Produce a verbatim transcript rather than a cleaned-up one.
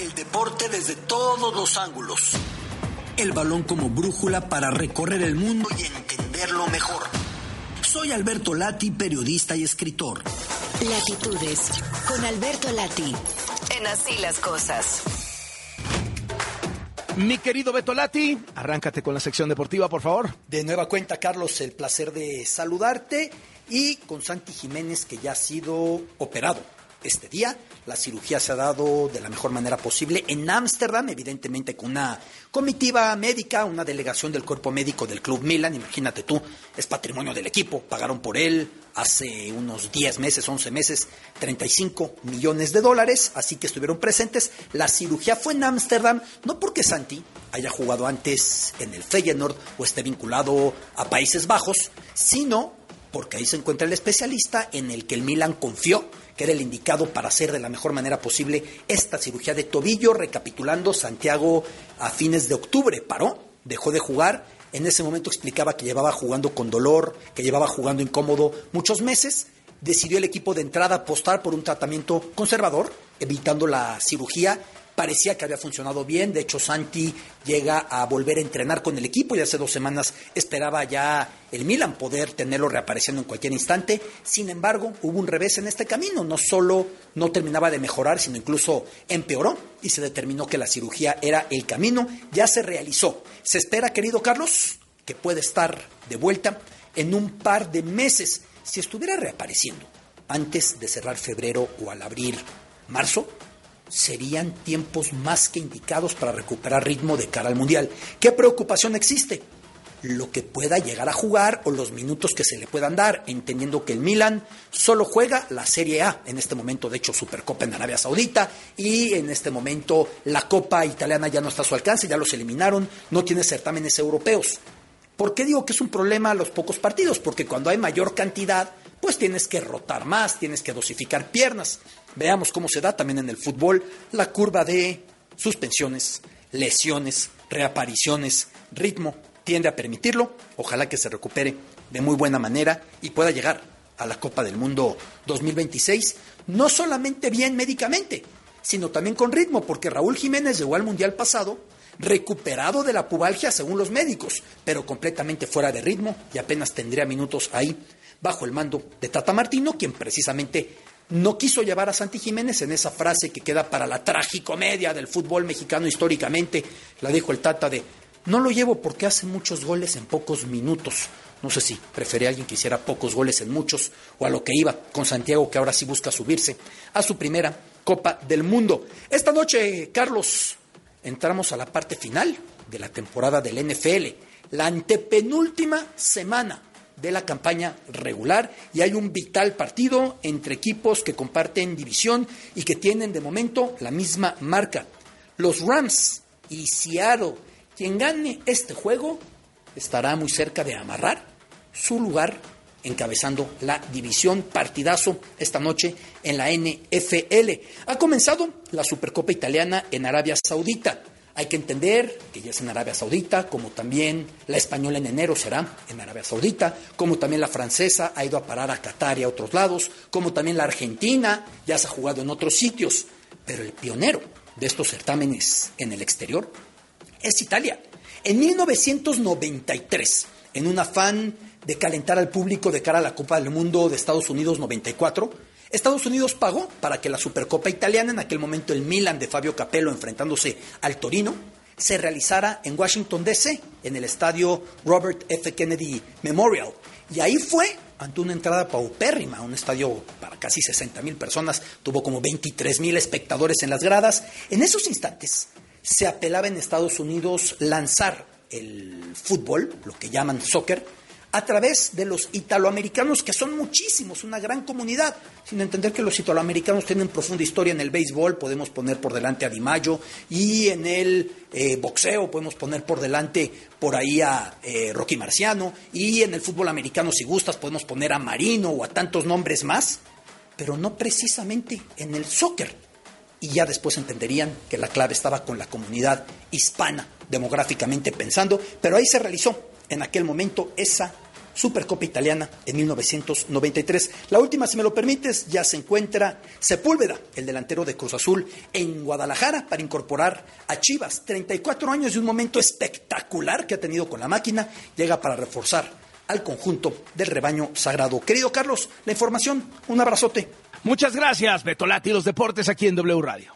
El deporte desde todos los ángulos. El balón como brújula para recorrer el mundo y entenderlo mejor. Soy Alberto Lati, periodista y escritor. Latitudes, con Alberto Lati. En Así las Cosas. Mi querido Beto Lati, arráncate con la sección deportiva, por favor. De nueva cuenta, Carlos, el placer de saludarte. Y con Santi Jiménez, que ya ha sido operado este día. La cirugía se ha dado de la mejor manera posible en Ámsterdam, evidentemente con una comitiva médica, una delegación del cuerpo médico del Club Milan. Imagínate tú, es patrimonio del equipo, pagaron por él hace unos diez meses, once meses, treinta y cinco millones de dólares, así que estuvieron presentes. La cirugía fue en Ámsterdam, no porque Santi haya jugado antes en el Feyenoord o esté vinculado a Países Bajos, sino porque ahí se encuentra el especialista en el que el Milan confió que era el indicado para hacer de la mejor manera posible esta cirugía de tobillo. Recapitulando, Santiago a fines de octubre paró, dejó de jugar. En ese momento explicaba que llevaba jugando con dolor, que llevaba jugando incómodo muchos meses. Decidió el equipo de entrada apostar por un tratamiento conservador, evitando la cirugía. Parecía que había funcionado bien. De hecho, Santi llega a volver a entrenar con el equipo y hace dos semanas esperaba ya el Milan poder tenerlo reapareciendo en cualquier instante. Sin embargo, hubo un revés en este camino. No solo no terminaba de mejorar, sino incluso empeoró y se determinó que la cirugía era el camino. Ya se realizó. Se espera, querido Carlos, que puede estar de vuelta en un par de meses. Si estuviera reapareciendo antes de cerrar febrero o al abrir marzo, serían tiempos más que indicados para recuperar ritmo de cara al Mundial. ¿Qué preocupación existe? Lo que pueda llegar a jugar o los minutos que se le puedan dar, entendiendo que el Milan solo juega la Serie A en este momento, de hecho Supercopa en Arabia Saudita, y en este momento la Copa Italiana ya no está a su alcance, ya los eliminaron, no tiene certámenes europeos. ¿Por qué digo que es un problema los pocos partidos? Porque cuando hay mayor cantidad, pues tienes que rotar más, tienes que dosificar piernas. Veamos cómo se da también en el fútbol la curva de suspensiones, lesiones, reapariciones, ritmo. Tiende a permitirlo. Ojalá que se recupere de muy buena manera y pueda llegar a la Copa del Mundo dos mil veintiséis, no solamente bien médicamente, sino también con ritmo, porque Raúl Jiménez llegó al Mundial pasado recuperado de la pubalgia según los médicos, pero completamente fuera de ritmo y apenas tendría minutos ahí bajo el mando de Tata Martino, quien precisamente no quiso llevar a Santi Jiménez en esa frase que queda para la tragicomedia del fútbol mexicano históricamente. La dijo el Tata de: no lo llevo porque hace muchos goles en pocos minutos. No sé si prefería a alguien que hiciera pocos goles en muchos o a lo que iba con Santiago, que ahora sí busca subirse a su primera Copa del Mundo. Esta noche, Carlos, entramos a la parte final de la temporada del N F L, la antepenúltima semana de la campaña regular, y hay un vital partido entre equipos que comparten división y que tienen de momento la misma marca. Los Rams y Seattle. Quien gane este juego estará muy cerca de amarrar su lugar encabezando la división. Partidazo esta noche en la N F L. Ha comenzado la Supercopa Italiana en Arabia Saudita. Hay que entender que ya es en Arabia Saudita, como también la española en enero será en Arabia Saudita, como también la francesa ha ido a parar a Qatar y a otros lados, como también la argentina ya se ha jugado en otros sitios. Pero el pionero de estos certámenes en el exterior es Italia. En mil novecientos noventa y tres, en un afán de calentar al público de cara a la Copa del Mundo de Estados Unidos noventa y cuatro, Estados Unidos pagó para que la Supercopa Italiana, en aquel momento el Milan de Fabio Capello enfrentándose al Torino, se realizara en Washington D C, en el estadio Robert F. Kennedy Memorial. Y ahí fue ante una entrada paupérrima, un estadio para casi sesenta mil personas, tuvo como veintitrés mil espectadores en las gradas. En esos instantes se apelaba en Estados Unidos lanzar el fútbol, lo que llaman soccer, a través de los italoamericanos, que son muchísimos, una gran comunidad, sin entender que los italoamericanos tienen profunda historia en el béisbol. Podemos poner por delante a Di Maggio, y en el eh, boxeo podemos poner por delante por ahí a eh, Rocky Marciano, y en el fútbol americano, si gustas, podemos poner a Marino o a tantos nombres más, pero no precisamente en el soccer. Y ya después entenderían que la clave estaba con la comunidad hispana, demográficamente pensando, pero ahí se realizó en aquel momento esa Supercopa Italiana en mil novecientos noventa y tres. La última, si me lo permites, ya se encuentra Sepúlveda, el delantero de Cruz Azul, en Guadalajara para incorporar a Chivas. treinta y cuatro años y un momento espectacular que ha tenido con la máquina, llega para reforzar al conjunto del rebaño sagrado. Querido Carlos, la información, un abrazote. Muchas gracias, Beto Lati, los deportes aquí en W Radio.